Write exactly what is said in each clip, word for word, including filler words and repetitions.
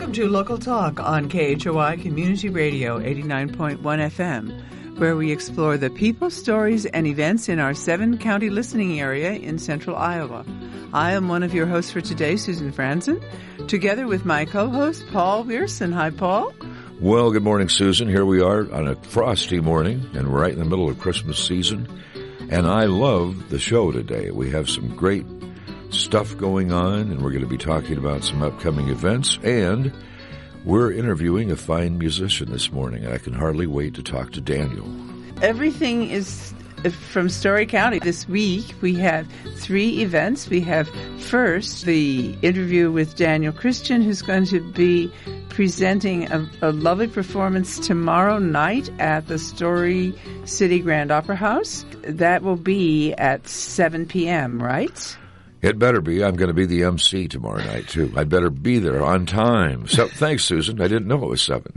Welcome to Local Talk on K H O I Community Radio eighty-nine point one F M, where we explore the people, stories, and events in our seven-county listening area in central Iowa. I am one of your hosts for today, Susan Franzen, together with my co-host, Paul Wierson. Hi, Paul. Well, good morning, Susan. Here we are on a frosty morning, and we're right in the middle of Christmas season. And I love the show today. We have some great stuff going on, and we're going to be talking about some upcoming events, and we're interviewing a fine musician this morning, and I can hardly wait to talk to Daniel. Everything is from Story County. This week we have three events. We have first the interview with Daniel Christian, who's going to be presenting a, a lovely performance tomorrow night at the Story City Grand Opera House. That will be at seven p.m., right? It better be. I'm going to be the M C tomorrow night, too. I'd better be there on time. So, thanks, Susan. I didn't know it was seven.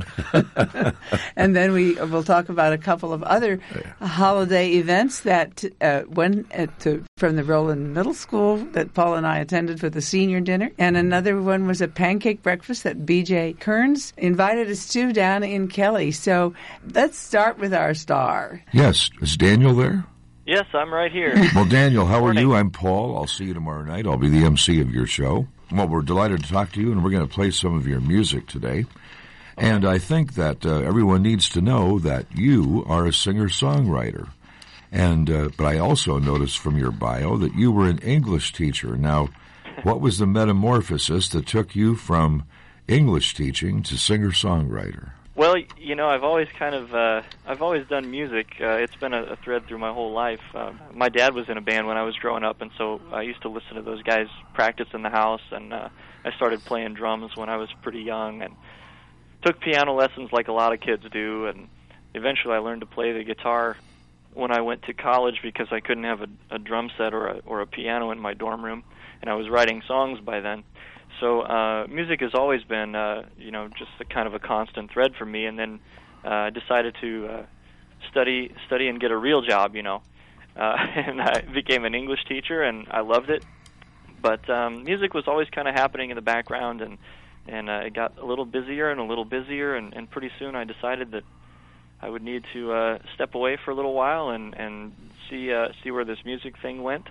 And then we will talk about a couple of other holiday events that uh, went at, to, from the Roland Middle School that Paul and I attended for the senior dinner. And another one was a pancake breakfast that B J Kearns invited us to down in Kelly. So let's start with our star. Yes. Is Daniel there? Yes, I'm right here. Well, Daniel, how are you? I'm Paul. I'll see you tomorrow night. I'll be the M C of your show. Well, we're delighted to talk to you, and we're going to play some of your music today. And I think that uh, everyone needs to know that you are a singer-songwriter. And uh, but I also noticed from your bio that you were an English teacher. Now, what was the metamorphosis that took you from English teaching to singer-songwriter? Well, you know, I've always kind of, uh, I've always done music. Uh, it's been a, a thread through my whole life. Uh, my dad was in a band when I was growing up, and so I used to listen to those guys practice in the house, and uh, I started playing drums when I was pretty young, and took piano lessons like a lot of kids do, and eventually I learned to play the guitar when I went to college because I couldn't have a, a drum set or a, or a piano in my dorm room, and I was writing songs by then. So uh, music has always been, uh, you know, just a kind of a constant thread for me. And then I uh, decided to uh, study, study and get a real job, you know. Uh, and I became an English teacher, and I loved it. But um, music was always kind of happening in the background, and and uh, it got a little busier and a little busier. And, and pretty soon, I decided that I would need to uh, step away for a little while and and see uh, see where this music thing went.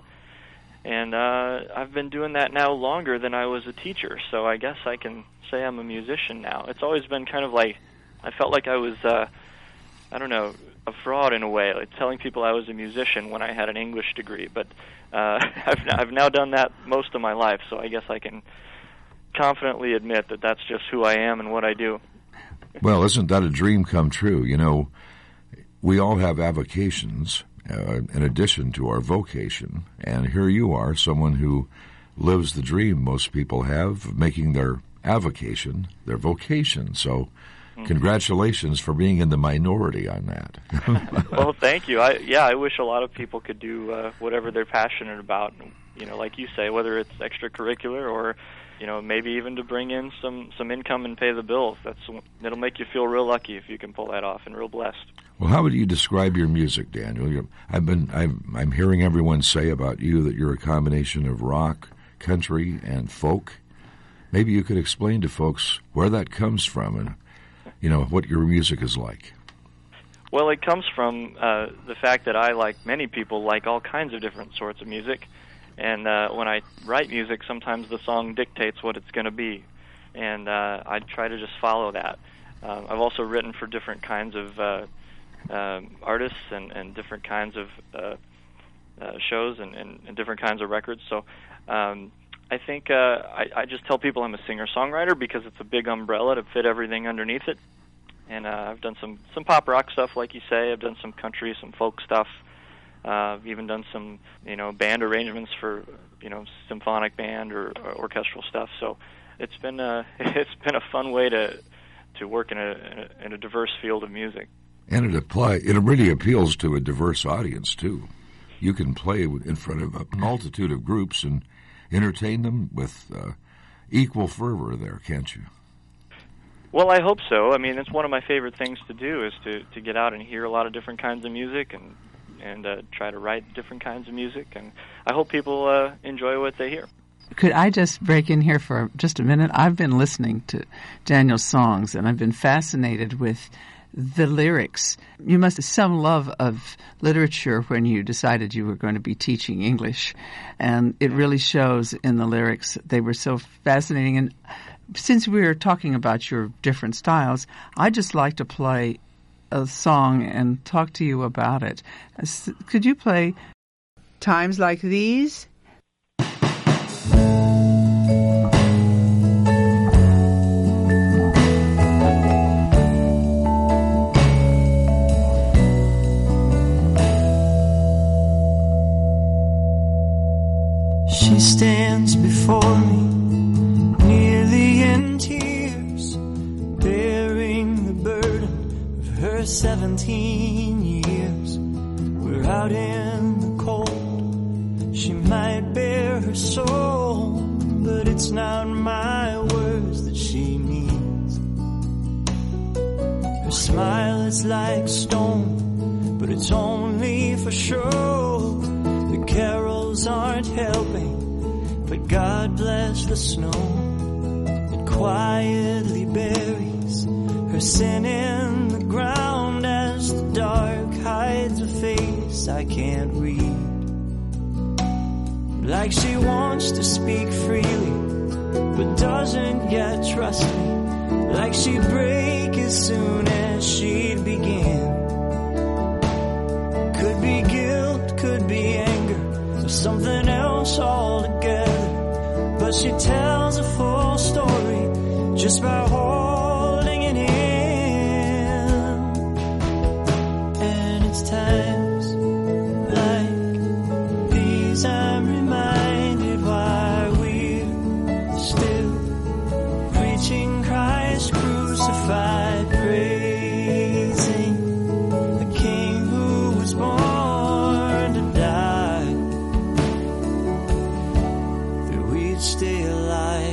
And uh, I've been doing that now longer than I was a teacher, so I guess I can say I'm a musician now. It's always been kind of like, I felt like I was, uh, I don't know, a fraud in a way, like telling people I was a musician when I had an English degree. But uh, I've, I've now done that most of my life, so I guess I can confidently admit that that's just who I am and what I do. Well, isn't that a dream come true? You know, we all have avocations. Uh, in addition to our vocation. And here you are, someone who lives the dream most people have of making their avocation their vocation. So mm-hmm. Congratulations for being in the minority on that. Well, thank you. I, yeah, I wish a lot of people could do uh, whatever they're passionate about, you know, like you say, whether it's extracurricular or, you know, maybe even to bring in some, some income and pay the bills. That's it'll make you feel real lucky if you can pull that off and real blessed. Well, how would you describe your music, Daniel? You're, I've been, I'm, I'm hearing everyone say about you that you're a combination of rock, country, and folk. Maybe you could explain to folks where that comes from and, you know, what your music is like. Well, it comes from uh, the fact that I, like many people, like all kinds of different sorts of music. And uh, when I write music, sometimes the song dictates what it's going to be. And uh, I try to just follow that. Uh, I've also written for different kinds of uh, um, artists and, and different kinds of uh, uh, shows and, and, and different kinds of records. So um, I think uh, I, I just tell people I'm a singer-songwriter because it's a big umbrella to fit everything underneath it. And uh, I've done some, some pop rock stuff, like you say. I've done some country, some folk stuff. Uh, I've even done some, you know, band arrangements for, you know, symphonic band or, or orchestral stuff. So it's been a, it's been a fun way to to work in a, in a in a diverse field of music. And it apply it really appeals to a diverse audience too. You can play in front of a multitude of groups and entertain them with uh, equal fervor there, can't you? Well, I hope so. I mean, it's one of my favorite things to do is to, to get out and hear a lot of different kinds of music and and uh, try to write different kinds of music. And I hope people uh, enjoy what they hear. Could I just break in here for just a minute? I've been listening to Daniel's songs, and I've been fascinated with the lyrics. You must have some love of literature when you decided you were going to be teaching English, and it really shows in the lyrics. They were so fascinating. And since we were talking about your different styles, I'd just like to play a song and talk to you about it. Could you play Times Like These? She stands before me, nearly in tears, bearing the burden of her seventeen years. We're out in the cold, she might bare her soul, but it's not my words that she needs. Her smile is like stone, but it's only for show. The carols aren't helping, but God bless the snow. It quietly buries her sin in the ground as the dark hides a face I can't read. Like she wants to speak freely, but doesn't yet trust me. Like she'd break as soon as she'd begin. Could be guilt, could be anger, or something else altogether. But she tells a full story just by holding it in. And it's times like these I'm reminded why we're still preaching Christ crucified, praising the King who was born to die, that we'd stay alive.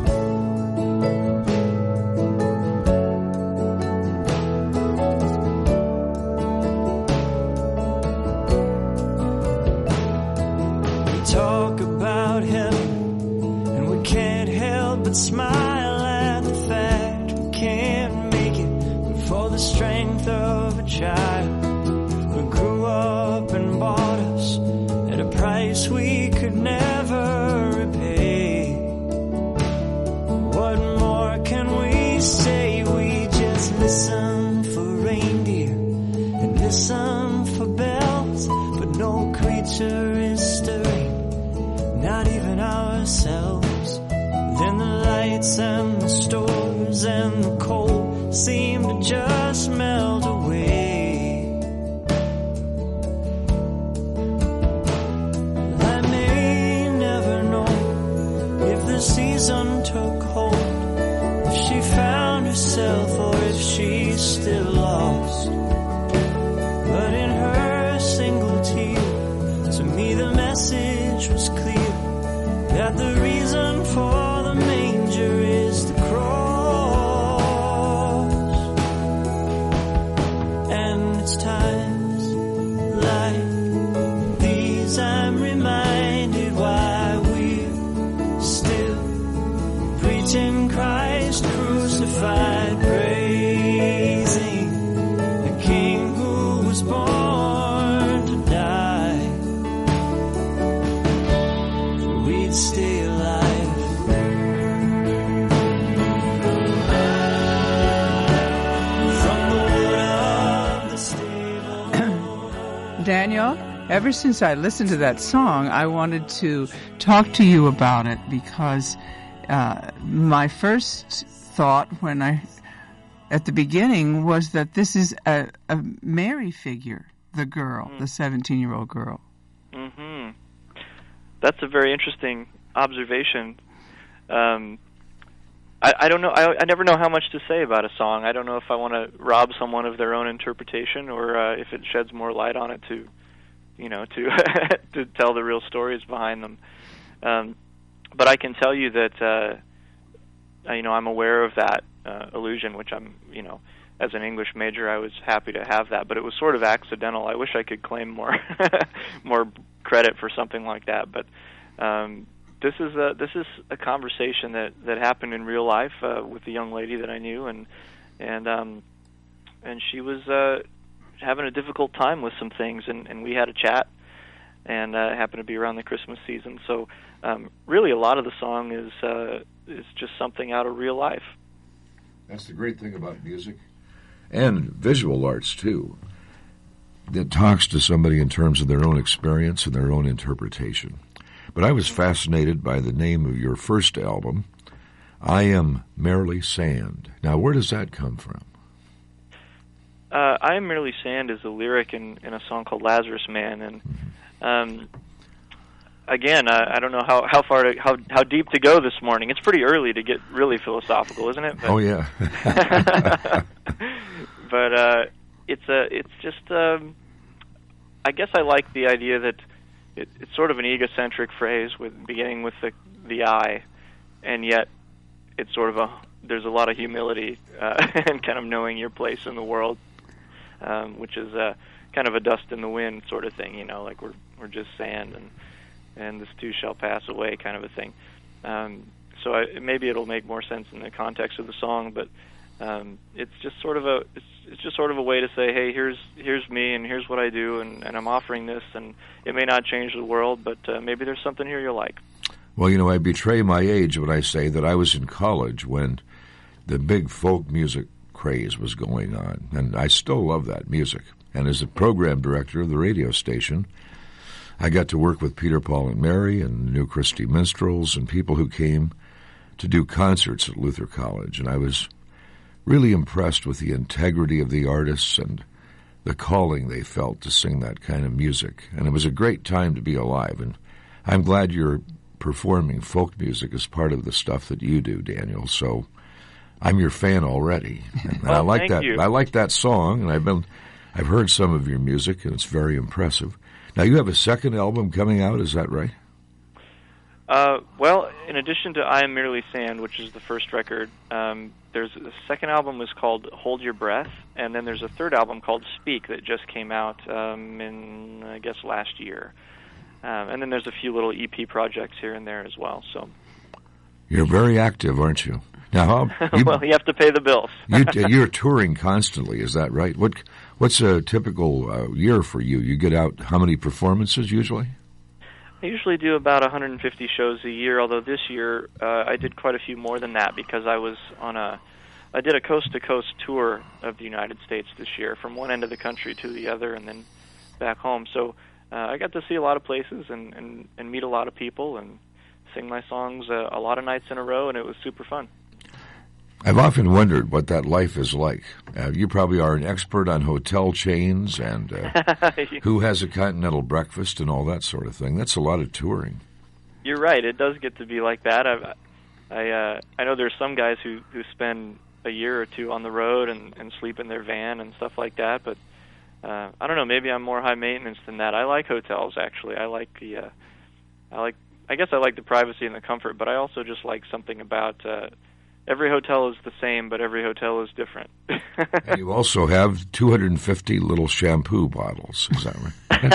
We talk about heaven, and we can't help but smile at the fact we can't make it, but for the strength of a child who grew up and bought us at a price we could never repay. What more can we say? We just listen for reindeer and listen for bells, but no creature is stirring, not even ourselves. Then the lights and the stores and the cold seem to just melt away. I may never know if the season took hold, if she found herself or if she's still lost. But in her single tear, to me the message was clear, that the reason for the manger is the cross. And it's times like these I'm reminded why we're still preaching Christ crucified, praising the King who was born to die, that we'd stay alive. From the wood of the stable. Daniel, ever since I listened to that song, I wanted to talk to you about it because uh, my first thought when I, at the beginning, was that this is a, a Mary figure, the girl, mm. the seventeen-year-old girl. Mm-hmm. That's a very interesting observation. Um, I, I don't know. I, I never know how much to say about a song. I don't know if I want to rob someone of their own interpretation, or uh, if it sheds more light on it to, you know, to to tell the real stories behind them. Um, but I can tell you that, uh, you know, I'm aware of that uh, illusion, which I'm, you know, as an English major, I was happy to have that, but it was sort of accidental. I wish I could claim more more credit for something like that, but um, this is a this is a conversation that, that happened in real life uh, with the young lady that I knew, and and um, and she was uh, having a difficult time with some things, and, and we had a chat, and uh, it happened to be around the Christmas season. So um, really, a lot of the song is uh, is just something out of real life. That's the great thing about music and visual arts too. That talks to somebody in terms of their own experience and their own interpretation. But I was fascinated by the name of your first album, I Am Merely Sand. Now, where does that come from? Uh, I Am Merely Sand is a lyric in, in a song called Lazarus Man, and um, again, I, I don't know how, how far to, how how deep to go this morning. It's pretty early to get really philosophical, isn't it? But, oh yeah. but uh, it's a it's just um, I guess I like the idea that it, it's sort of an egocentric phrase with beginning with the the I, and yet it's sort of a there's a lot of humility uh, and kind of knowing your place in the world, um, which is uh, kind of a dust in the wind sort of thing, you know, like we're we're just sand and and this too shall pass away kind of a thing. Um, so I, maybe it'll make more sense in the context of the song, but um, it's just sort of a it's, it's just sort of a way to say, hey, here's here's me and here's what I do, and, and I'm offering this, and it may not change the world, but uh, maybe there's something here you'll like. Well, you know, I betray my age when I say that I was in college when the big folk music craze was going on, and I still love that music. And as a program director of the radio station, I got to work with Peter, Paul, and Mary and New Christie Minstrels and people who came to do concerts at Luther College. And I was really impressed with the integrity of the artists and the calling they felt to sing that kind of music. And it was a great time to be alive. And I'm glad you're performing folk music as part of the stuff that you do, Daniel. So I'm your fan already. And well, I like thank that. you. I like that song, and I've been I've heard some of your music, and it's very impressive. Now, you have a second album coming out, is that right? Uh, well, in addition to I Am Merely Sand, which is the first record, um, there's a second album is called Hold Your Breath, and then there's a third album called Speak that just came out um, in, I guess, last year. Um, and then there's a few little E P projects here and there as well. So you're very active, aren't you? Now, how, you, well, you have to pay the bills. you, you're touring constantly, is that right? What What's a typical uh, year for you? You get out how many performances usually? I usually do about one hundred fifty shows a year, although this year uh, I did quite a few more than that because I was on a, I did a coast-to-coast tour of the United States this year, from one end of the country to the other and then back home. So uh, I got to see a lot of places and, and, and meet a lot of people and sing my songs uh, a lot of nights in a row, and it was super fun. I've often wondered what that life is like. Uh, you probably are an expert on hotel chains and uh, who has a continental breakfast and all that sort of thing. That's a lot of touring. You're right. It does get to be like that. I've, I uh, I know there's some guys who, who spend a year or two on the road and, and sleep in their van and stuff like that. But uh, I don't know. Maybe I'm more high maintenance than that. I like hotels, actually. I like the uh, I like I guess I like the privacy and the comfort. But I also just like something about. Uh, Every hotel is the same, but every hotel is different. And you also have two hundred fifty little shampoo bottles. Is that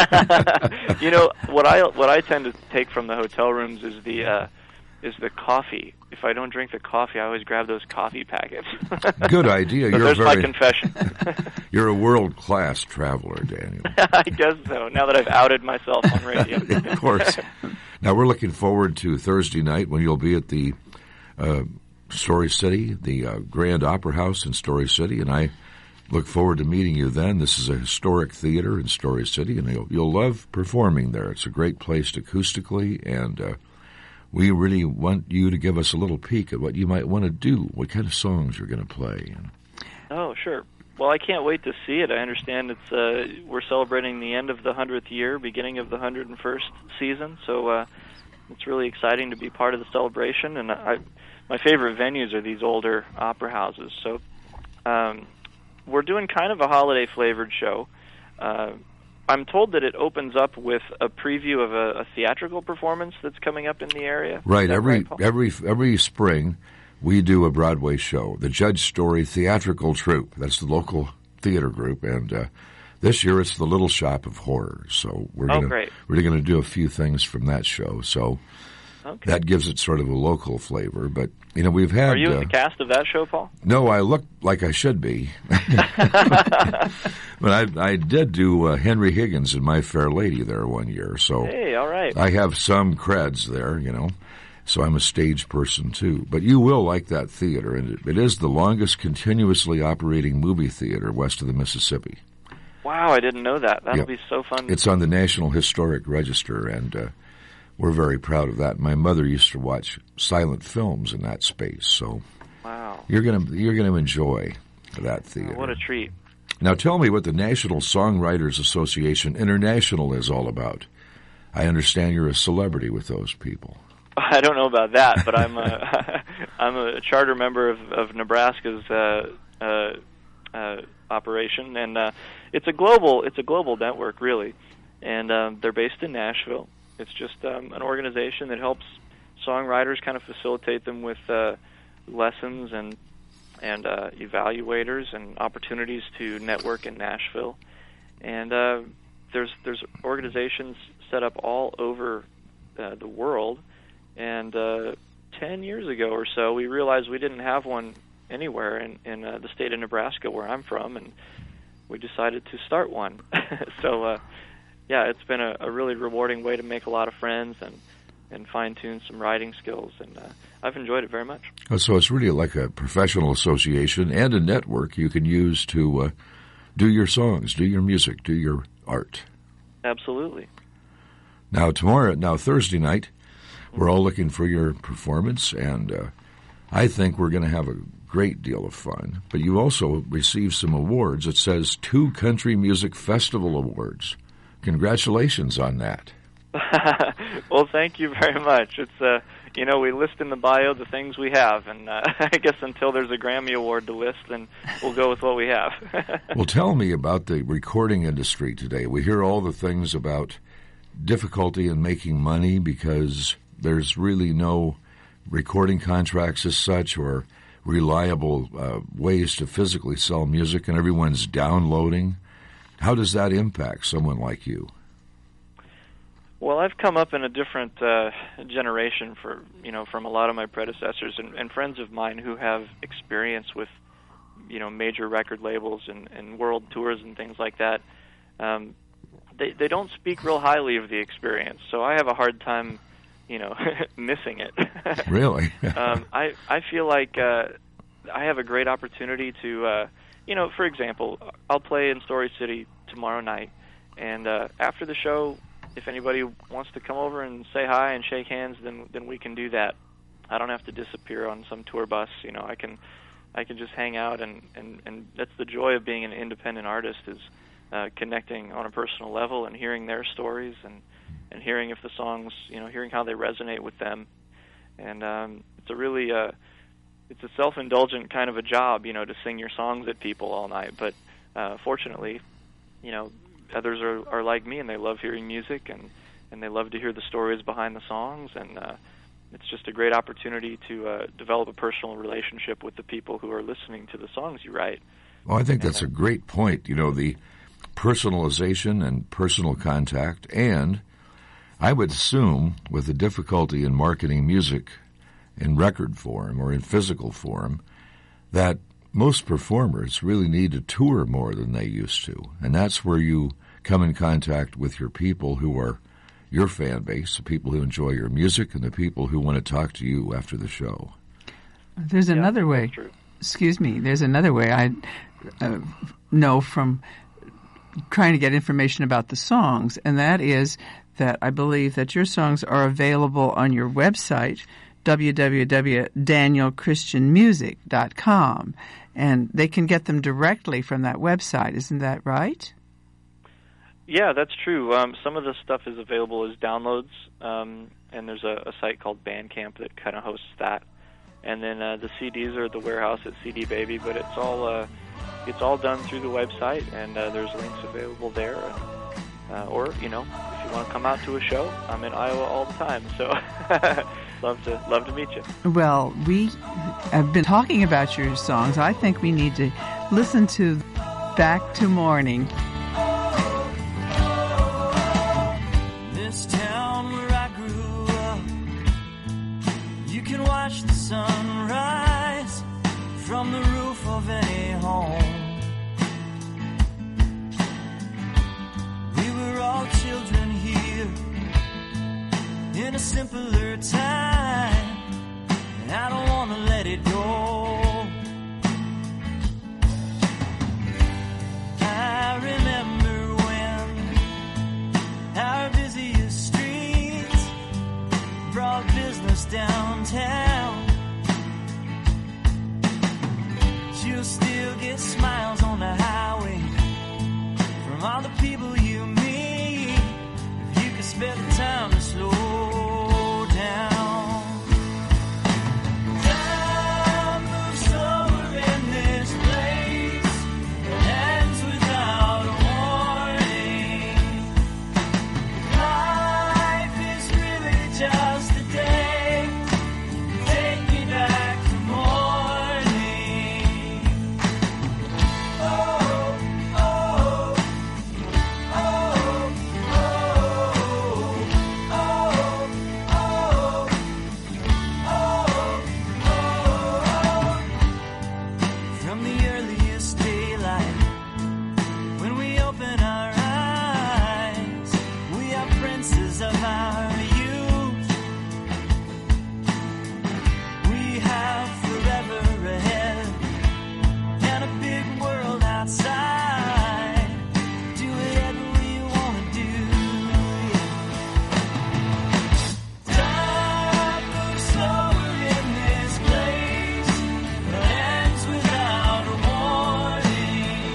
right? You know what I what I tend to take from the hotel rooms is the uh, is the coffee. If I don't drink the coffee, I always grab those coffee packets. Good idea. So you're there's very, my confession. You're a world class traveler, Daniel. I guess so. Now that I've outed myself on radio. Of course. Now we're looking forward to Thursday night when you'll be at the. Uh, Story City, the uh, Grand Opera House in Story City, and I look forward to meeting you then. This is a historic theater in Story City, and you'll, you'll love performing there. It's a great place acoustically, and uh, we really want you to give us a little peek at what you might want to do, what kind of songs you're going to play. Oh, sure. Well, I can't wait to see it. I understand it's uh, we're celebrating the end of the hundredth year, beginning of the one hundred first season, so uh, it's really exciting to be part of the celebration, and I my favorite venues are these older opera houses. So um, we're doing kind of a holiday-flavored show. Uh, I'm told that it opens up with a preview of a, a theatrical performance that's coming up in the area. Right. Every right, Paul? every every spring, we do a Broadway show, the Judge Story Theatrical Troupe. That's the local theater group, and uh, this year it's the Little Shop of Horrors. So we're oh, gonna great. we're going to do a few things from that show. So. Okay. That gives it sort of a local flavor. But, you know, we've had... Are you uh, in the cast of that show, Paul? No, I look like I should be. But I, I did do uh, Henry Higgins and My Fair Lady there one year. So Hey, all right. I have some creds there, you know. So I'm a stage person, too. But you will like that theater. And it, it is the longest continuously operating movie theater west of the Mississippi. Wow, I didn't know that. That'll Yep. be so fun. It's on the National Historic Register, and uh, we're very proud of that. My mother used to watch silent films in that space, so Wow. you're gonna you're gonna enjoy that theater. What a treat. Now tell me what the National Songwriters Association International is all about. I understand you're a celebrity with those people. I don't know about that, but I'm a I'm a charter member of, of Nebraska's uh, uh, uh, operation, and uh, it's a global it's a global network, really, and um, they're based in Nashville. It's just um, an organization that helps songwriters kind of facilitate them with uh, lessons and and uh, evaluators and opportunities to network in Nashville. And uh, there's there's organizations set up all over uh, the world. And uh, ten years ago or so, we realized we didn't have one anywhere in, in uh, the state of Nebraska, where I'm from, and we decided to start one. so, uh, yeah, it's been a, a really rewarding way to make a lot of friends and, and fine-tune some writing skills, and uh, I've enjoyed it very much. Oh, so it's really like a professional association and a network you can use to uh, do your songs, do your music, do your art. Absolutely. Now, tomorrow, now Thursday night, we're all looking for your performance, and uh, I think we're going to have a great deal of fun. But you also received some awards. It says two Country Music Festival Awards. Congratulations on that. Well, thank you very much. It's uh, you know, we list in the bio the things we have, and uh, I guess until there's a Grammy Award to list, then we'll go with what we have. Well, tell me about the recording industry today. We hear all the things about difficulty in making money because there's really no recording contracts as such or reliable uh, ways to physically sell music, and everyone's downloading. How does that impact someone like you? Well, I've come up in a different uh, generation for you know from a lot of my predecessors and, and friends of mine who have experience with you know major record labels and, and world tours and things like that. Um, they they don't speak real highly of the experience, so I have a hard time you know missing it. Really? um, I I feel like uh, I have a great opportunity to uh, you know for example, I'll play in Story City tomorrow night, and uh, after the show, if anybody wants to come over and say hi and shake hands, then then we can do that. I don't have to disappear on some tour bus. You know, I can I can just hang out, and, and, and that's the joy of being an independent artist is uh, connecting on a personal level and hearing their stories and, and hearing if the songs, you know, hearing how they resonate with them. And um, it's a really uh, it's a self-indulgent kind of a job, you know, to sing your songs at people all night. But uh, fortunately, you know, others are, are like me, and they love hearing music, and, and they love to hear the stories behind the songs, and uh, it's just a great opportunity to uh, develop a personal relationship with the people who are listening to the songs you write. Well, I think that's a great point, you know, the personalization and personal contact, and I would assume with the difficulty in marketing music in record form or in physical form, that most performers really need to tour more than they used to, and that's where you come in contact with your people who are your fan base, the people who enjoy your music, and the people who want to talk to you after the show. There's Yeah, another way. that's true. Excuse me. There's another way I uh, know from trying to get information about the songs, and that is that I believe that your songs are available on your website, w w w dot daniel christian music dot com, and they can get them directly from that website. Isn't that right? Yeah, that's true. Um, some of the stuff is available as downloads, um, and there's a, a site called Bandcamp that kind of hosts that. And then uh, the C Ds are at the warehouse at C D Baby, but it's all uh, it's all done through the website, and uh, there's links available there. And, uh, or you know, if you want to come out to a show, I'm in Iowa all the time, so love to love to meet you. Well, we have been talking about your songs. I think we need to listen to Back to Morning. This town where I grew up in a simpler time, and I don't want to let it go. I remember when our busiest streets brought business downtown. You'll still get smiles on the highway from all the people you meet if you could spare the time to slow down. Time moves slower in this place, it ends without a warning. Life is really just a day. Take me back to morning. Oh, oh, oh, oh, oh, oh, oh, oh. From the earliest daylight, when we open our eyes, we are princes of our youth. We have forever ahead and a big world outside. Do whatever we want to do. Time moves slower in this place, but ends without a warning.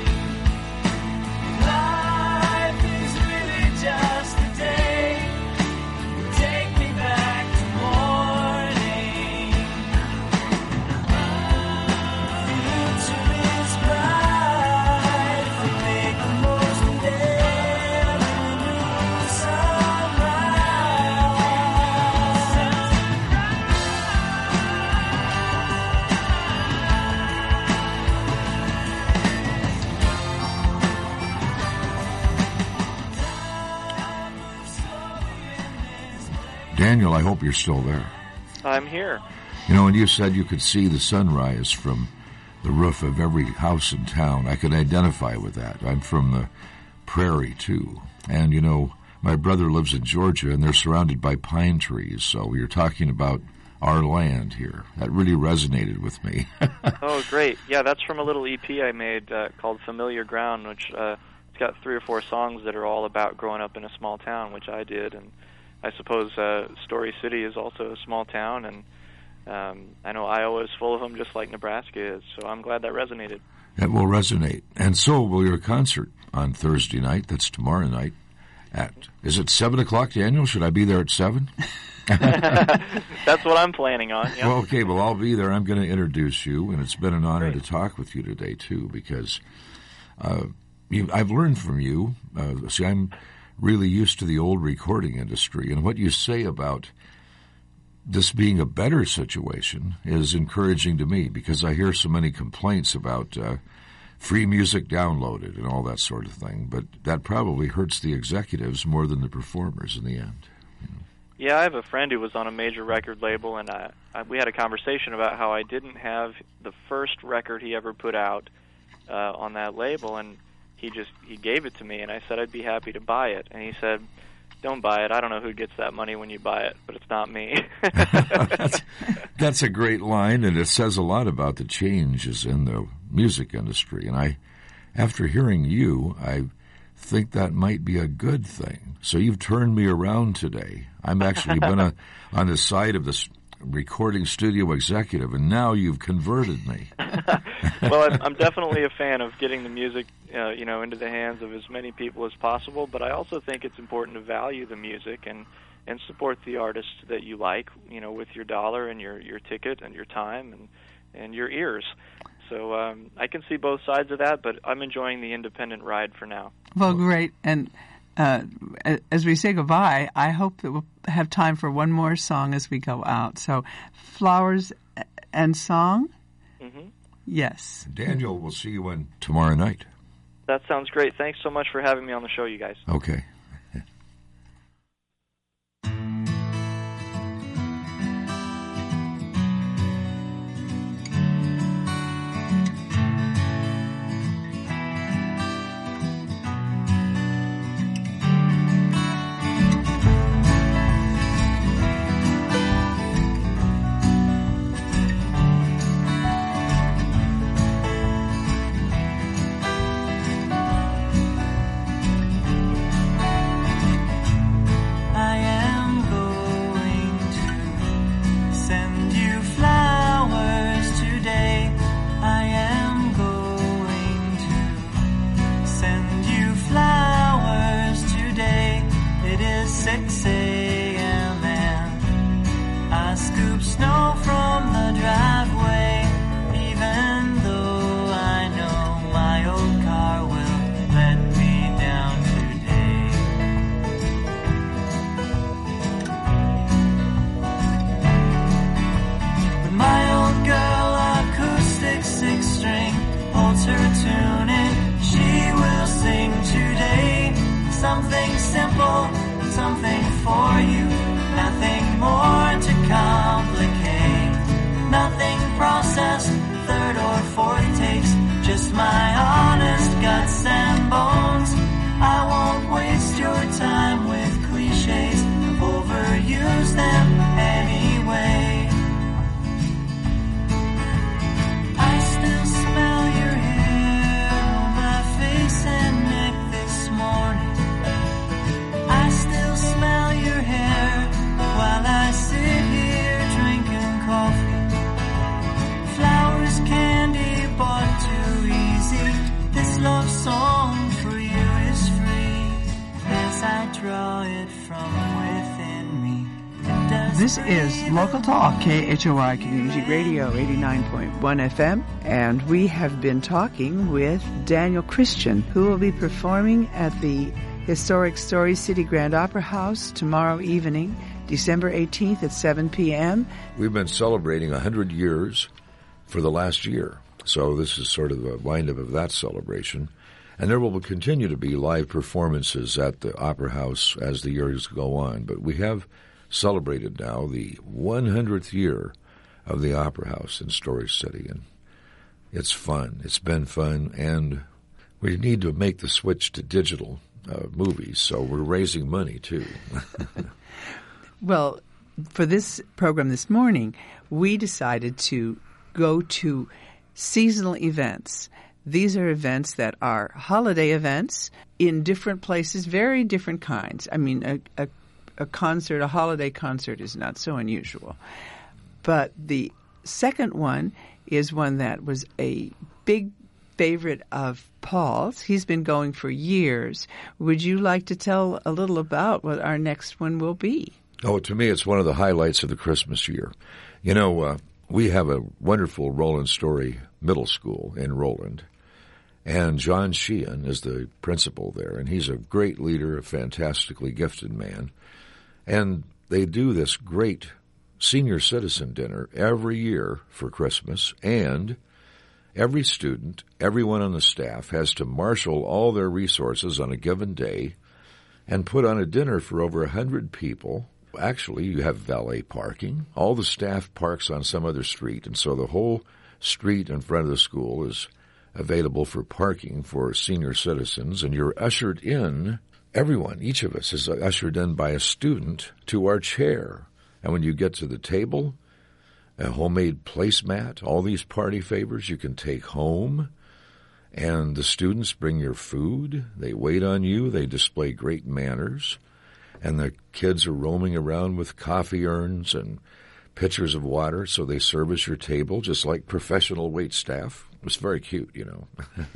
Life is really just a day. Take me back to morning. Future is bright if we make the most of every new sunrise. Daniel, I hope you're still there. I'm here. You know, and you said you could see the sunrise from the roof of every house in town. I could identify with that. I'm from the prairie, too. And, you know, my brother lives in Georgia, and they're surrounded by pine trees. So you're talking about our land here. That really resonated with me. Oh, great. Yeah, that's from a little E P I made uh, called Familiar Ground, which uh, it's got three or four songs that are all about growing up in a small town, which I did. And I suppose uh, Story City is also a small town, and um, I know Iowa is full of them just like Nebraska is. So I'm glad that resonated. That will resonate. And so will your concert on Thursday night. That's tomorrow night. At Is it seven o'clock, Daniel? Should I be there at seven? That's what I'm planning on. Yeah. Well, okay, well, I'll be there. I'm going to introduce you, and it's been an honor Great. to talk with you today, too, because uh, you, I've learned from you. Uh, see, I'm really used to the old recording industry, and what you say about this being a better situation is encouraging to me, because I hear so many complaints about uh, free music downloaded and all that sort of thing, but that probably hurts the executives more than the performers in the end. Yeah, I have a friend who was on a major record label, and I, I, we had a conversation about how I didn't have the first record he ever put out uh, on that label, and he just he gave it to me, and I said I'd be happy to buy it, and he said, "Don't buy it. I don't know who gets that money when you buy it, but it's not me." that's, that's a great line, and it says a lot about the changes in the music industry. And I, after hearing you, I think that might be a good thing. So you've turned me around today. I'm actually been a, on the side of this recording studio executive, and now you've converted me. Well, I'm, I'm definitely a fan of getting the music, uh, you know, into the hands of as many people as possible. But I also think it's important to value the music and and support the artists that you like, you know, with your dollar and your your ticket and your time and and your ears. So um, I can see both sides of that, but I'm enjoying the independent ride for now. Well, great. And uh, as we say goodbye, I hope that we'll have time for one more song as we go out. So, Flowers and Song? Mm-hmm. Yes. Daniel, we'll see you on tomorrow night. That sounds great. Thanks so much for having me on the show, you guys. Okay. Something simple, something for you. Nothing more to complicate. Nothing processed, third or fourth takes. Just my honest guts and bones. I won't waste your time with cliches. Overuse them anyway. I still smell your hair on my face and neck this morning. I still smell your hair while I sit here drinking coffee. Flowers, candy, bought too easy. This love song for you is free as I draw it from within me. This is Local Talk, K H O I Community Radio, eighty-nine point one F M, and we have been talking with Daniel Christian, who will be performing at the historic Story City Grand Opera House tomorrow evening, December eighteenth at seven p.m. We've been celebrating one hundred years for the last year, so this is sort of a wind-up of that celebration. And there will continue to be live performances at the Opera House as the years go on, but we have celebrated now the one hundredth year of the Opera House in Story City, and it's fun. It's been fun, and we need to make the switch to digital uh, movies, so we're raising money, too. Well, for this program this morning, we decided to go to seasonal events. These are events that are holiday events in different places, very different kinds. I mean, a, a, a concert, a holiday concert is not so unusual. But the second one is one that was a big favorite of Paul's. He's been going for years. Would you like to tell a little about what our next one will be? Oh, to me, it's one of the highlights of the Christmas year. You know, uh, we have a wonderful Roland Story Middle School in Roland, and John Sheehan is the principal there, and he's a great leader, a fantastically gifted man. And they do this great senior citizen dinner every year for Christmas, and every student, everyone on the staff has to marshal all their resources on a given day and put on a dinner for over a hundred people. Actually, you have valet parking. All the staff parks on some other street, and so the whole street in front of the school is available for parking for senior citizens, and you're ushered in, everyone, each of us is ushered in by a student to our chair. And when you get to the table, a homemade placemat, all these party favors you can take home, and the students bring your food. They wait on you. They display great manners, and the kids are roaming around with coffee urns and pitchers of water, so they service your table just like professional wait staff. It's very cute, you know.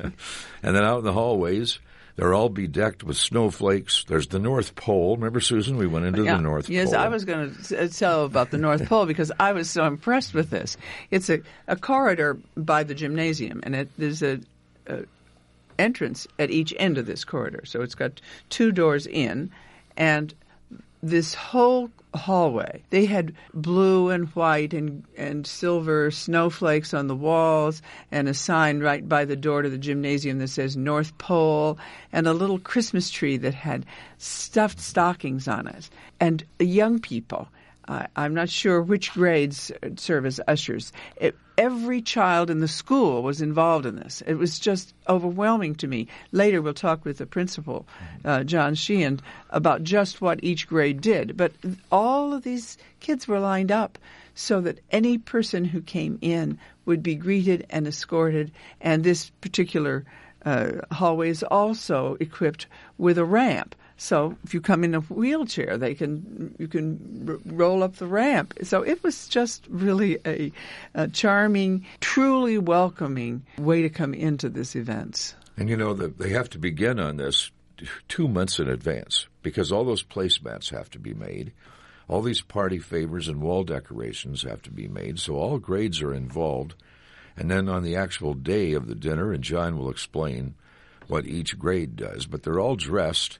And then out in the hallways, they're all bedecked with snowflakes. There's the North Pole. Remember, Susan, we went into yeah. the North yes, Pole. Yes, I was going to tell about the North Pole because I was so impressed with this. It's a, a corridor by the gymnasium, and it, there's a, a entrance at each end of this corridor. So it's got two doors in, and this whole hallway, they had blue and white and, and silver snowflakes on the walls and a sign right by the door to the gymnasium that says North Pole and a little Christmas tree that had stuffed stockings on it. And young people, uh, I'm not sure which grades serve as ushers. It, every child in the school was involved in this. It was just overwhelming to me. Later we'll talk with the principal, uh, John Sheehan, about just what each grade did. But all of these kids were lined up so that any person who came in would be greeted and escorted. And this particular uh, hallway is also equipped with a ramp. So if you come in a wheelchair, they can you can r- roll up the ramp. So it was just really a, a charming, truly welcoming way to come into this event. And you know, the, they have to begin on this two months in advance because all those placemats have to be made. All these party favors and wall decorations have to be made, so all grades are involved. And then on the actual day of the dinner, and John will explain what each grade does, but they're all dressed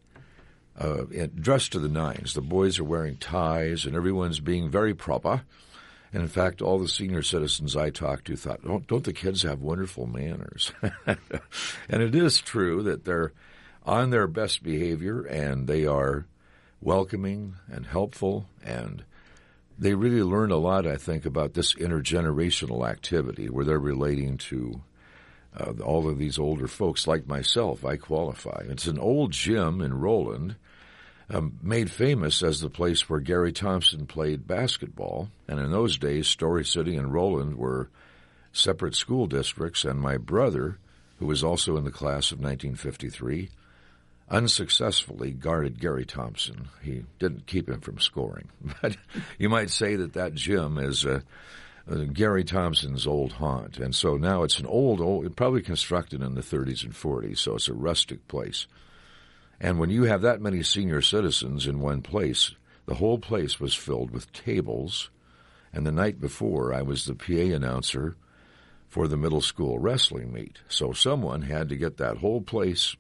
Uh, dressed to the nines. The boys are wearing ties, and everyone's being very proper. And in fact, all the senior citizens I talked to thought, don't, don't the kids have wonderful manners? And it is true that they're on their best behavior, and they are welcoming and helpful, and they really learn a lot, I think, about this intergenerational activity where they're relating to uh, all of these older folks like myself. I qualify. It's an old gym in Roland, um, made famous as the place where Gary Thompson played basketball, and in those days, Story City and Roland were separate school districts, and my brother, who was also in the class of nineteen fifty-three, unsuccessfully guarded Gary Thompson. He didn't keep him from scoring. But you might say that that gym is uh, uh, Gary Thompson's old haunt. And so now it's an old, old, probably constructed in the thirties and forties, so it's a rustic place. And when you have that many senior citizens in one place, the whole place was filled with tables. And the night before, I was the P A announcer for the middle school wrestling meet. So someone had to get that whole place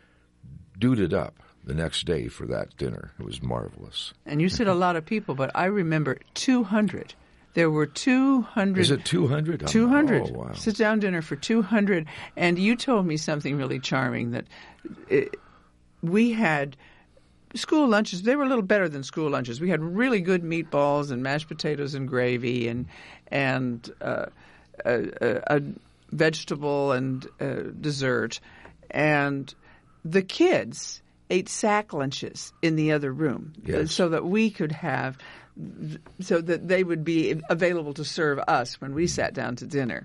duded up the next day for that dinner. It was marvelous. And you said a lot of people, but I remember two hundred. There were two hundred. Is it two hundred? two hundred. Oh, wow. Sit-down dinner for two hundred. And you told me something really charming, that it, we had school lunches. They were a little better than school lunches. We had really good meatballs and mashed potatoes and gravy and and uh, a, a, a vegetable and uh, dessert. And the kids ate sack lunches in the other room, yes, so that we could have, so that they would be available to serve us when we sat down to dinner.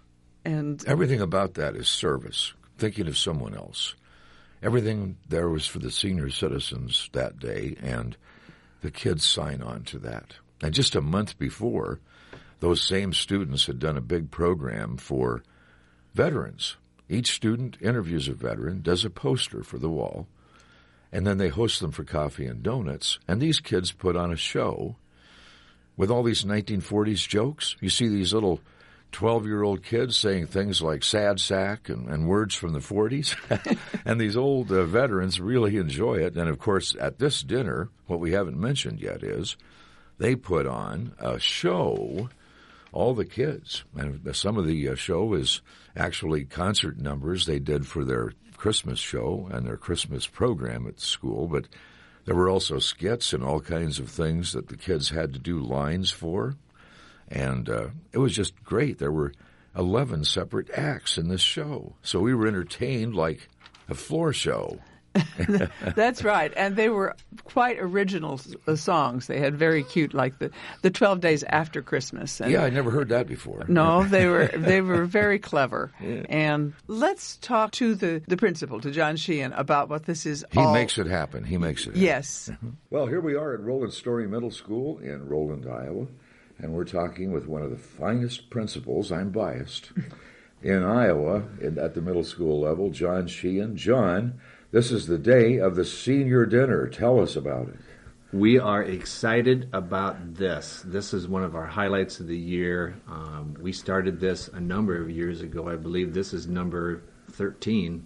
And everything about that is service, thinking of someone else. Everything there was for the senior citizens that day, and the kids sign on to that. And just a month before, those same students had done a big program for veterans. Each student interviews a veteran, does a poster for the wall, and then they host them for coffee and donuts. And these kids put on a show with all these nineteen forties jokes. You see these little twelve-year-old kids saying things like sad sack and, and words from the forties. And these old uh, veterans really enjoy it. And, of course, at this dinner, what we haven't mentioned yet is they put on a show, all the kids. And some of the uh, show is actually concert numbers they did for their Christmas show and their Christmas program at the school. But there were also skits and all kinds of things that the kids had to do lines for. And uh, it was just great. There were eleven separate acts in this show. So we were entertained like a floor show. That's right. And they were quite original uh, songs. They had very cute, like the, the twelve Days After Christmas. And yeah, I never heard that before. No, they were they were very clever. Yeah. And let's talk to the, the principal, to John Sheehan, about what this is He all... makes it happen. He makes it happen. Yes. Well, here we are at Roland Story Middle School in Roland, Iowa. And we're talking with one of the finest principals, I'm biased, in Iowa in, at the middle school level, John Sheehan. John, this is the day of the senior dinner. Tell us about it. We are excited about this. This is one of our highlights of the year. Um, we started this a number of years ago. I believe this is number thirteen.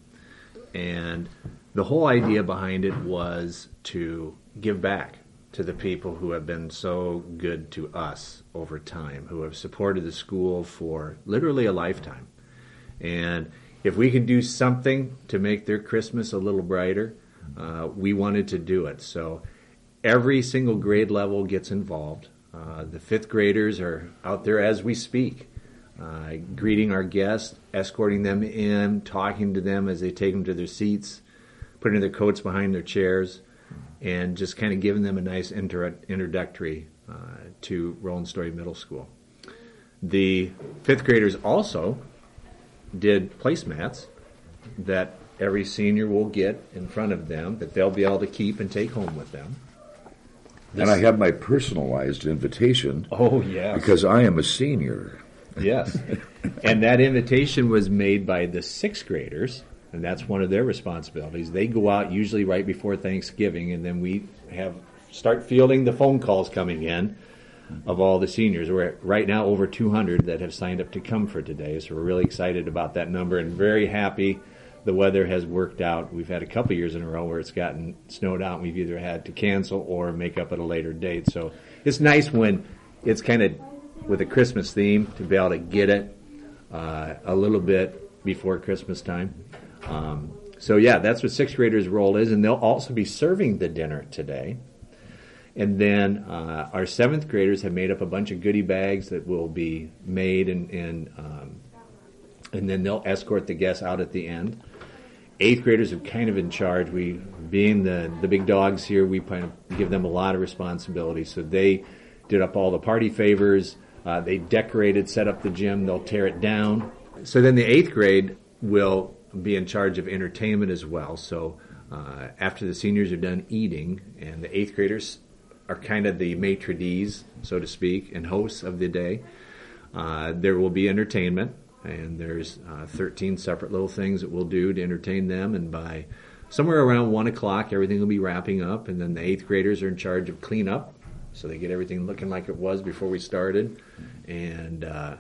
And the whole idea behind it was to give back to the people who have been so good to us over time, who have supported the school for literally a lifetime. And if we can do something to make their Christmas a little brighter, uh, we wanted to do it. So every single grade level gets involved. Uh, the fifth graders are out there as we speak, uh, greeting our guests, escorting them in, talking to them as they take them to their seats, putting their coats behind their chairs, and just kind of giving them a nice inter- introductory uh, to Roland Story Middle School. The fifth graders also did placemats that every senior will get in front of them that they'll be able to keep and take home with them. This, and I have my personalized invitation. Oh, yes. Because I am a senior. Yes. And that invitation was made by the sixth graders. And that's one of their responsibilities. They go out usually right before Thanksgiving, and then we have start fielding the phone calls coming in of all the seniors. We're at right now over two hundred that have signed up to come for today, so we're really excited about that number and very happy the weather has worked out. We've had a couple years in a row where it's gotten snowed out, and we've either had to cancel or make up at a later date. So it's nice when it's kind of with a Christmas theme to be able to get it uh, a little bit before Christmas time. Um, So, yeah, that's what sixth graders' role is, and they'll also be serving the dinner today. And then uh, our seventh graders have made up a bunch of goodie bags that will be made, and and, um, and then they'll escort the guests out at the end. Eighth graders are kind of in charge. We, being the, the big dogs here, we kind of give them a lot of responsibility. So they did up all the party favors. Uh, they decorated, set up the gym. They'll tear it down. So then the eighth grade will be in charge of entertainment as well. So uh, after the seniors are done eating, and the eighth graders are kind of the maitre d's, so to speak, and hosts of the day, uh, there will be entertainment. And there's uh, thirteen separate little things that we'll do to entertain them. And by somewhere around one o'clock, everything will be wrapping up. And then the eighth graders are in charge of cleanup. So they get everything looking like it was before we started. And uh,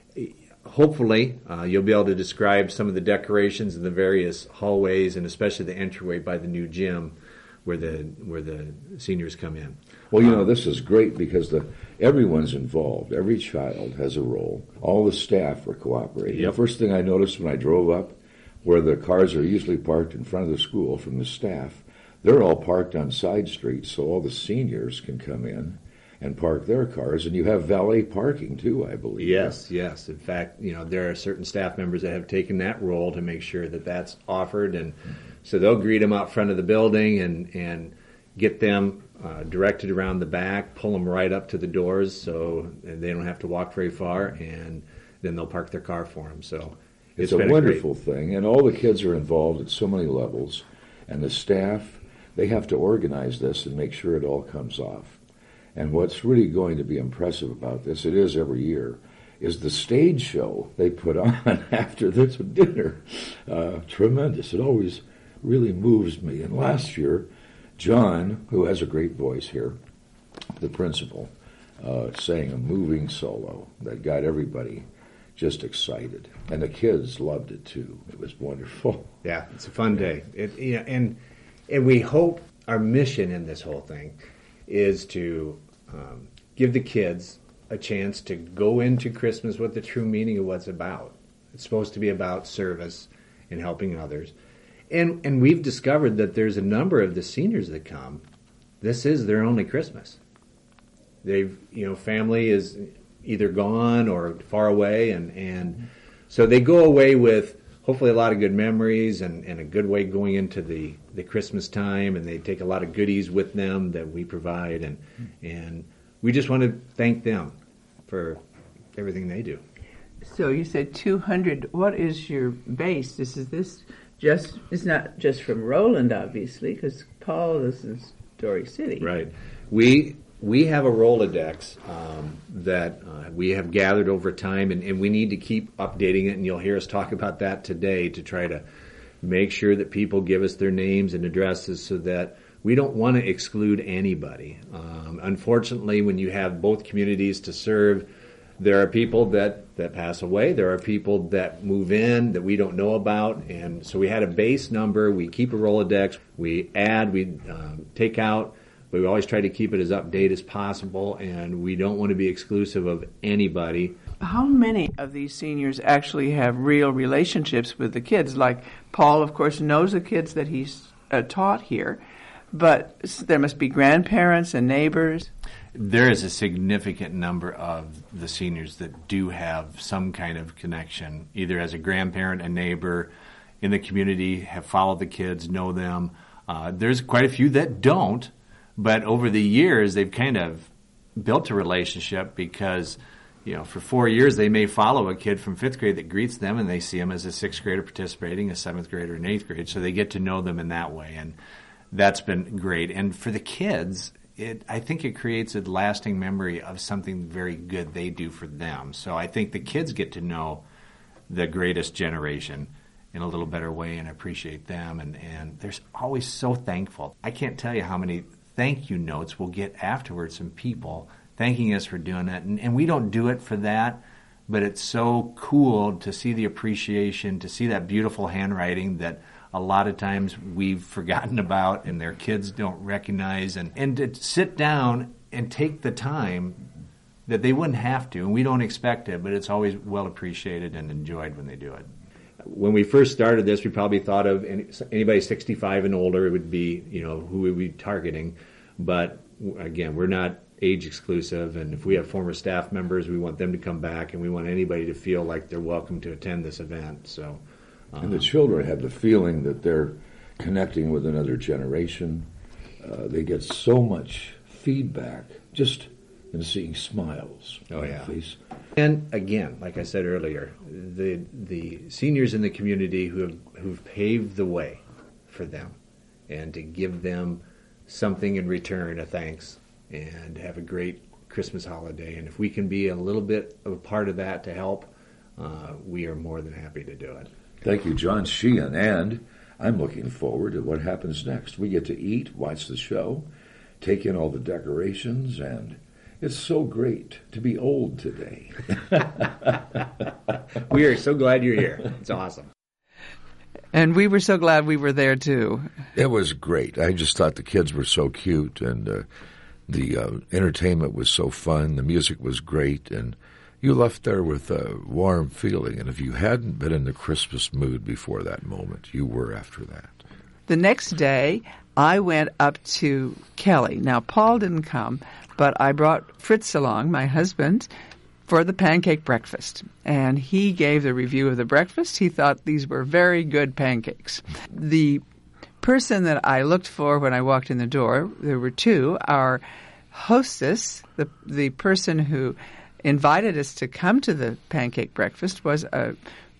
hopefully uh, you'll be able to describe some of the decorations in the various hallways, and especially the entryway by the new gym where the where the seniors come in. Well, you know, this is great because the everyone's involved. Every child has a role. All the staff are cooperating. Yep. The first thing I noticed when I drove up, where the cars are usually parked in front of the school from the staff, they're all parked on side streets, so all the seniors can come in and park their cars. And you have valet parking, too, I believe. Yes, yes. In fact, you know, there are certain staff members that have taken that role to make sure that that's offered. And so they'll greet them out front of the building and, and get them uh, directed around the back, pull them right up to the doors so they don't have to walk very far, and then they'll park their car for them. So It's, it's a been wonderful a great... thing, and all the kids are involved at so many levels, and the staff, they have to organize this and make sure it all comes off. And what's really going to be impressive about this, it is every year, is the stage show they put on after this dinner. Uh, tremendous. It always really moves me. And last year, John, who has a great voice here, the principal, uh, sang a moving solo that got everybody just excited. And the kids loved it, too. It was wonderful. Yeah, it's a fun day. It, you know, and and we hope our mission in this whole thing is to um, give the kids a chance to go into Christmas with the true meaning of what it's about. It's supposed to be about service and helping others. And and we've discovered that there's a number of the seniors that come, this is their only Christmas. They've, you know, family is either gone or far away, and, and so they go away with hopefully a lot of good memories and, and a good way going into the, the Christmas time, and they take a lot of goodies with them that we provide, and and we just want to thank them for everything they do. So you said two hundred. What is your base? This is this just, it's not just from Roland, obviously, because Paul is in Story City. Right. We we have a Rolodex um, that uh, we have gathered over time, and, and we need to keep updating it, and you'll hear us talk about that today to try to make sure that people give us their names and addresses so that we don't want to exclude anybody. Um, unfortunately, when you have both communities to serve, there are people that, that pass away. There are people that move in that we don't know about. And so we had a base number. We keep a Rolodex. We add, we um, take out. But we always try to keep it as updated as possible. And we don't want to be exclusive of anybody. How many of these seniors actually have real relationships with the kids? Like Paul, of course, knows the kids that he's uh, taught here. But there must be grandparents and neighbors. There is a significant number of the seniors that do have some kind of connection, either as a grandparent, a neighbor, in the community, have followed the kids, know them. Uh, there's quite a few that don't, but over the years they've kind of built a relationship because, you know, for four years they may follow a kid from fifth grade that greets them, and they see him as a sixth grader participating, a seventh grader, and eighth grade, so they get to know them in that way, and that's been great. And for the kids, It, I think it creates a lasting memory of something very good they do for them. So I think the kids get to know the greatest generation in a little better way and appreciate them. And, and they're always so thankful. I can't tell you how many thank you notes we'll get afterwards from people thanking us for doing that. And, and we don't do it for that, but it's so cool to see the appreciation, to see that beautiful handwriting that a lot of times we've forgotten about and their kids don't recognize, and, and to sit down and take the time that they wouldn't have to, and we don't expect it, but it's always well appreciated and enjoyed when they do it. when we first started this, we probably thought of any, anybody sixty-five and older would be, you know, who we would be targeting. But again, we're not age exclusive, and if we have former staff members, we want them to come back, and we want anybody to feel like they're welcome to attend this event. So, um, and the children have the feeling that they're connecting with another generation. Uh, they get so much feedback just in seeing smiles oh, on yeah. their face. And again, like I said earlier, the the seniors in the community who have who've paved the way for them, and to give them something in return, a thanks, and have a great Christmas holiday. And if we can be a little bit of a part of that to help, uh, we are more than happy to do it. Thank you, John Sheehan. And I'm looking forward to what happens next. We get to eat, watch the show, take in all the decorations, and it's so great to be old today. We are so glad you're here. It's awesome. And we were so glad we were there, too. It was great. I just thought the kids were so cute, and uh, the uh, entertainment was so fun. The music was great, and you left there with a warm feeling. And if you hadn't been in the Christmas mood before that moment, you were after that. The next day, I went up to Kelly. Now, Paul didn't come, but I brought Fritz along, my husband, for the pancake breakfast. And he gave the review of the breakfast. He thought these were very good pancakes. The person that I looked for when I walked in the door, there were two. Our hostess, the the person who invited us to come to the pancake breakfast, was a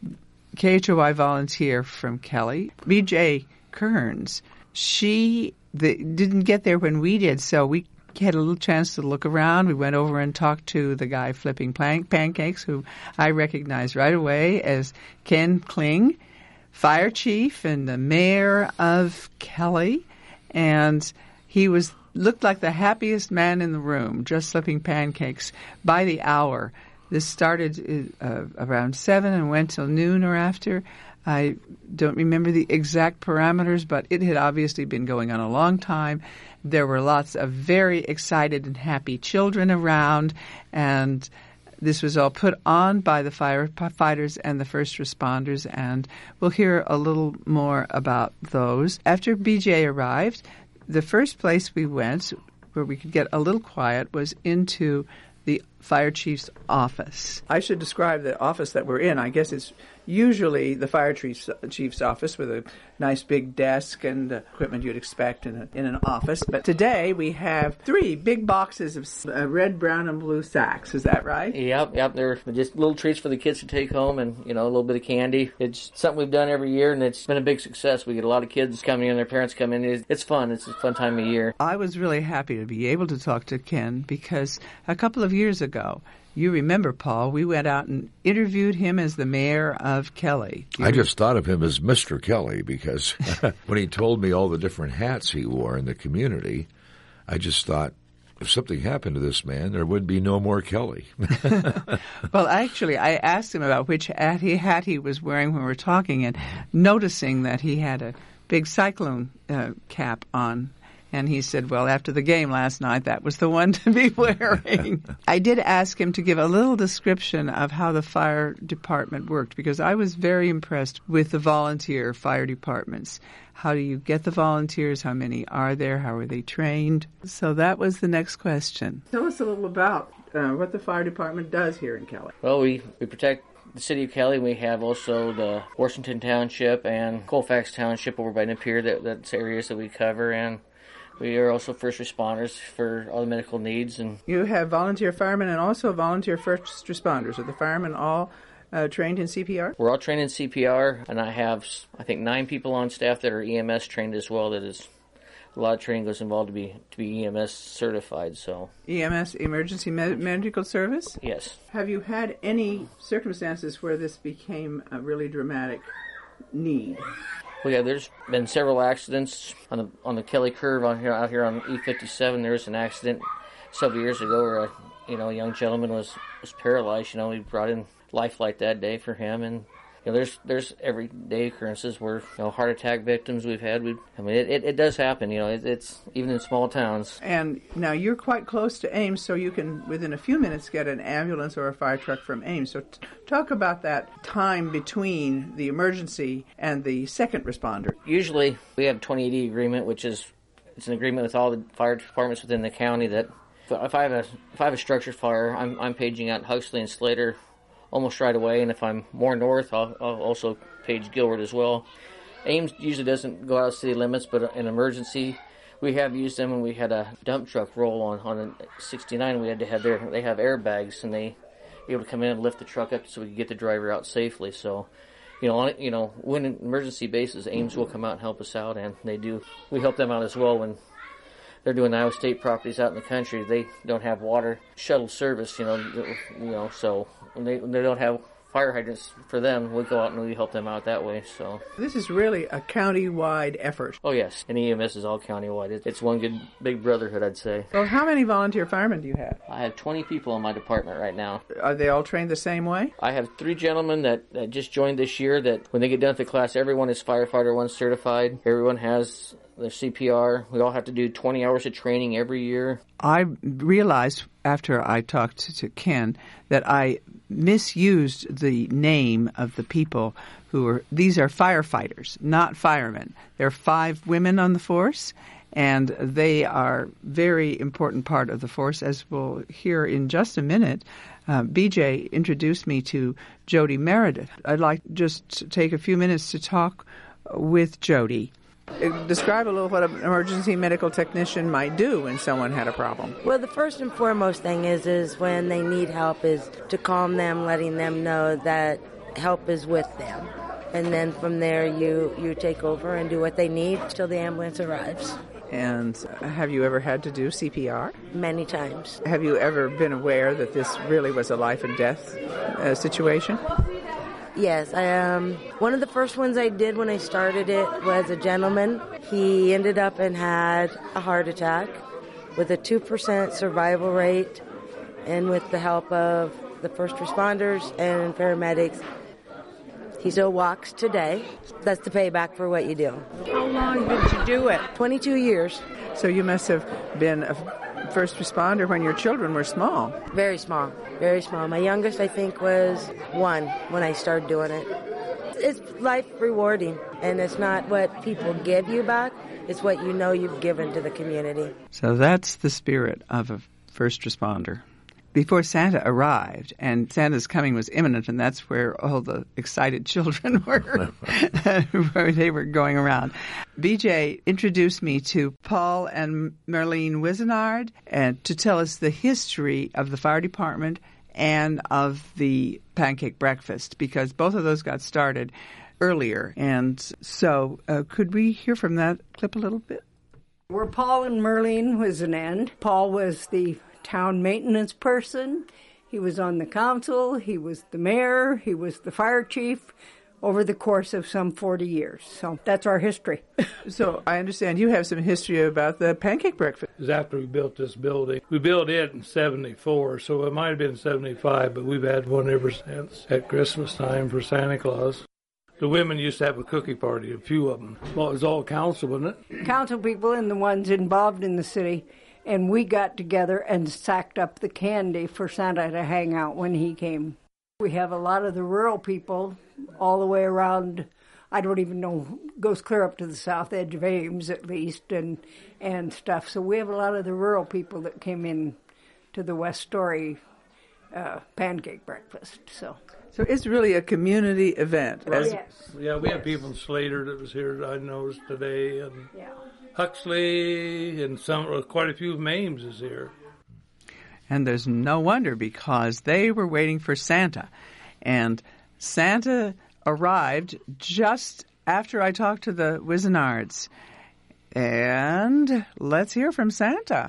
K H O Y volunteer from Kelly, B J Kearns. She the, didn't get there when we did, so we had a little chance to look around. We went over and talked to the guy flipping pan- pancakes, who I recognized right away as Ken Kling, fire chief and the mayor of Kelly. And he was looked like the happiest man in the room, just flipping pancakes by the hour. This started uh, around seven and went till noon or after. I don't remember the exact parameters, but it had obviously been going on a long time. There were lots of very excited and happy children around, and this was all put on by the firefighters and the first responders, and we'll hear a little more about those. After B J arrived, the first place we went where we could get a little quiet was into the fire chief's office. I should describe the office that we're in. I guess it's usually the fire chief's, chief's office with a nice big desk and uh, equipment you'd expect in, a, in an office. But today we have three big boxes of uh, red, brown, and blue sacks. Is that right? Yep, yep. They're just little treats for the kids to take home, and, you know, a little bit of candy. It's something we've done every year, and it's been a big success. We get a lot of kids coming in, their parents come in. It's, it's fun. It's a fun time of year. I was really happy to be able to talk to Ken because a couple of years ago, you remember, Paul, we went out and interviewed him as the mayor of Kelly. I just thought of him as Mister Kelly because when he told me all the different hats he wore in the community, I just thought, if something happened to this man, there would be no more Kelly. Well, actually, I asked him about which hat he, hat he was wearing when we were talking, and noticing that he had a big cyclone uh, cap on. And he said, well, after the game last night, that was the one to be wearing. I did ask him to give a little description of how the fire department worked, because I was very impressed with the volunteer fire departments. How do you get the volunteers? How many are there? How are they trained? So that was the next question. Tell us a little about uh, what the fire department does here in Kelly. Well, we, we protect the city of Kelly. We have also the Washington Township and Colfax Township over by Napier. That, that's areas that we cover, and we are also first responders for all the medical needs. And you have volunteer firemen and also volunteer first responders. Are the firemen all uh, trained in C P R? We're all trained in C P R, and I have, I think, nine people on staff that are E M S trained as well. That is, a lot of training goes involved to be to be E M S certified. So E M S, Emergency Med- Medical Service? Yes. Have you had any circumstances where this became a really dramatic need? Well, yeah, there's been several accidents on the on the Kelly Curve on here out here on E fifty-seven. There was an accident several years ago where a, you know, a young gentleman was, was paralyzed. You know, we brought in Life Flight that day for him, and you know, there's there's everyday occurrences where, you know, heart attack victims we've had. We, I mean, it, it, it does happen. You know, it, it's even in small towns. And now you're quite close to Ames, so you can within a few minutes get an ambulance or a fire truck from Ames. So t- talk about that time between the emergency and the second responder. Usually we have twenty eighty agreement, which is it's an agreement with all the fire departments within the county that if I have a if I have a structure fire, I'm I'm paging out Huxley and Slater almost right away, and if I'm more north, I'll, I'll also page Gilbert as well. Ames usually doesn't go out of city limits, but in emergency, we have used them when we had a dump truck roll on on a sixty-nine. We had to have their they have airbags, and they were able to come in and lift the truck up so we could get the driver out safely. So, you know, on you know, when an emergency basis, Ames will come out and help us out, and they do. We help them out as well when they're doing Iowa State properties out in the country. They don't have water shuttle service, you know, you know. So when they when they don't have fire hydrants for them, we go out and we help them out that way. So this is really a county-wide effort. Oh yes, and E M S is all county-wide. It's one good big brotherhood, I'd say. Well, how many volunteer firemen do you have? I have twenty people in my department right now. Are they all trained the same way? I have three gentlemen that, that just joined this year. That when they get done with the class, everyone is firefighter one certified. Everyone has their C P R. We all have to do twenty hours of training every year. I realized after I talked to Ken that I misused the name of the people who are, these are firefighters, not firemen. There are five women on the force, and they are very important part of the force, as we'll hear in just a minute. Uh, B J introduced me to Jody Meredith. I'd like just to take a few minutes to talk with Jody. Describe a little what an emergency medical technician might do when someone had a problem. Well, the first and foremost thing is is when they need help is to calm them, letting them know that help is with them. And then from there you, you take over and do what they need till the ambulance arrives. And have you ever had to do C P R? Many times. Have you ever been aware that this really was a life and death uh, situation? Yes, I, um, one of the first ones I did when I started it was a gentleman. He ended up and had a heart attack with a two percent survival rate, and with the help of the first responders and paramedics, he still walks today. That's the payback for what you do. How long did you do it? twenty-two years. So you must have been a first responder when your children were small. Very small, very small. My youngest, I think, was one when I started doing it. It's life rewarding, and it's not what people give you back. It's what you know you've given to the community. So that's the spirit of a first responder. Before Santa arrived, and Santa's coming was imminent, and that's where all the excited children were, where they were going around. B J introduced me to Paul and Marlene Wisenard and to tell us the history of the fire department and of the pancake breakfast, because both of those got started earlier. And so uh, could we hear from that clip a little bit? We're Paul and Marlene Wisenand. Paul was the town maintenance person. He was on the council. He was the mayor. He was the fire chief over the course of some forty years. So that's our history. So I understand you have some history about the pancake breakfast. It was after we built this building. We built it in seventy-four, so it might have been seventy-five, but we've had one ever since at Christmas time for Santa Claus. The women used to have a cookie party, a few of them. Well, it was all council, wasn't it? Council people and the ones involved in the city. And we got together and sacked up the candy for Santa to hang out when he came. We have a lot of the rural people all the way around, I don't even know, goes clear up to the south edge of Ames at least, and and stuff. So we have a lot of the rural people that came in to the West Story uh, pancake breakfast. So So it's really a community event. Right. Yes. Yeah, we yes. have people in Slater that was here that I noticed today, and Yeah. Huxley, and some, quite a few of Ames is here. And there's no wonder, because they were waiting for Santa. And Santa arrived just after I talked to the Wisenards. And let's hear from Santa.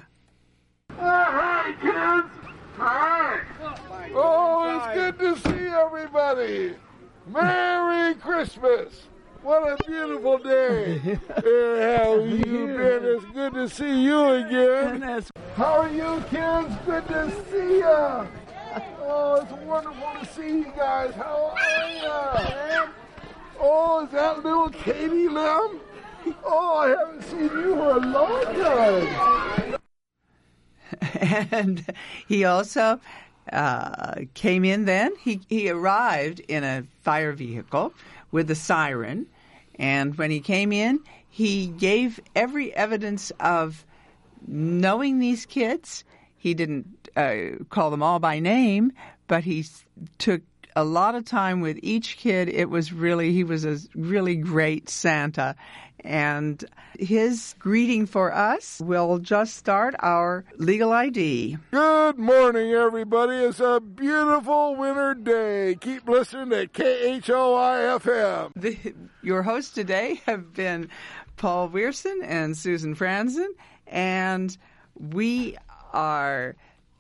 Hi, kids! Hi! Oh, it's good to see everybody! Merry Christmas! What a beautiful day! Uh, how have you been? It's good to see you again. How are you, kids? Good to see ya. Oh, it's wonderful to see you guys. How are you? Oh, is that little Katie Lim? Oh, I haven't seen you for a long time. And he also uh, came in then. He, he arrived in a fire vehicle with a siren. And when he came in, he gave every evidence of knowing these kids. He didn't uh, call them all by name, but he took a lot of time with each kid. It was really, he was a really great Santa. And his greeting for us will just start our legal I D. Good morning, everybody. It's a beautiful winter day. Keep listening to K H O I F M. The, your hosts today have been Paul Weirson and Susan Franzen, and we are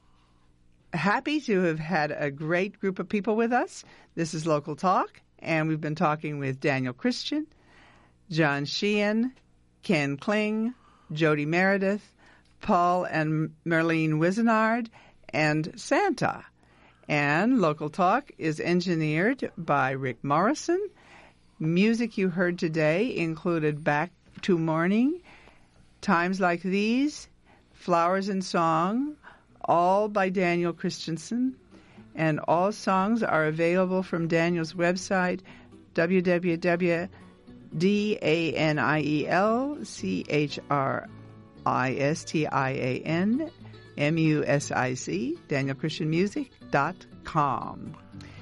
happy to have had a great group of people with us. This is Local Talk, and we've been talking with Daniel Christian, John Sheehan, Ken Kling, Jody Meredith, Paul and Marlene Wisenard, and Santa. And Local Talk is engineered by Rick Morrison. Music you heard today included Back to Morning, Times Like These, Flowers in Song, all by Daniel Christensen. And all songs are available from Daniel's website, w w w dot D A N I E L C H R I S T I A N M U S I C, daniel christian music dot com.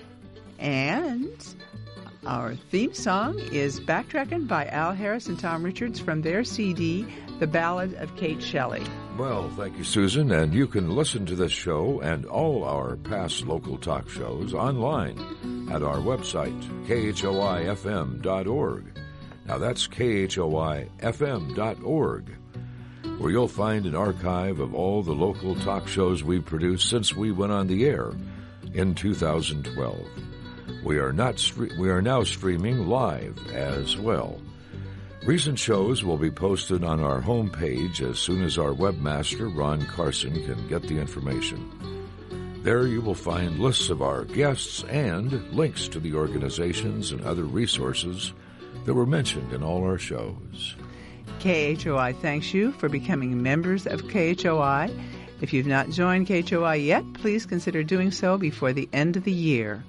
And our theme song is Backtrackin' by Al Harris and Tom Richards from their C D, The Ballad of Kate Shelley. Well, thank you, Susan. And you can listen to this show and all our past Local Talk shows online at our website, K H O I F M dot org. Now that's K H O I F M dot org, where you'll find an archive of all the local talk shows we've produced since we went on the air in two thousand twelve. We are not we are now streaming live as well. Recent shows will be posted on our homepage as soon as our webmaster, Ron Carson, can get the information. There you will find lists of our guests and links to the organizations and other resources that were mentioned in all our shows. K H O I thanks you for becoming members of K H O I. If you've not joined K H O I yet, please consider doing so before the end of the year.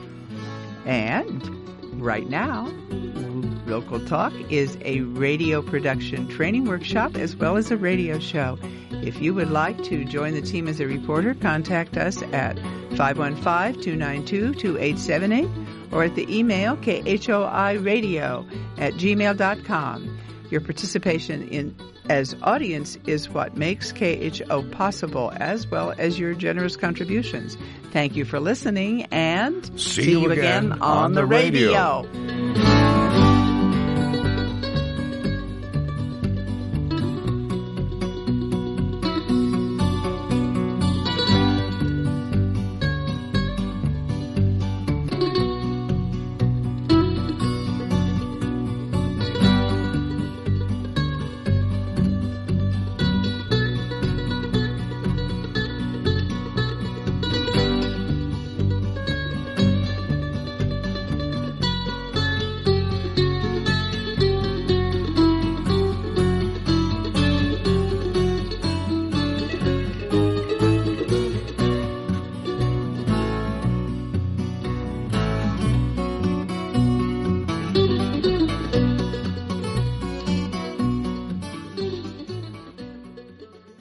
And right now, Local Talk is a radio production training workshop as well as a radio show. If you would like to join the team as a reporter, contact us at five one five, two nine two, two eight seven eight or at the email k h o i radio at gmail dot com. Your participation in as audience is what makes K H O possible, as well as your generous contributions. Thank you for listening, and see, see you you again again on, on the radio. radio.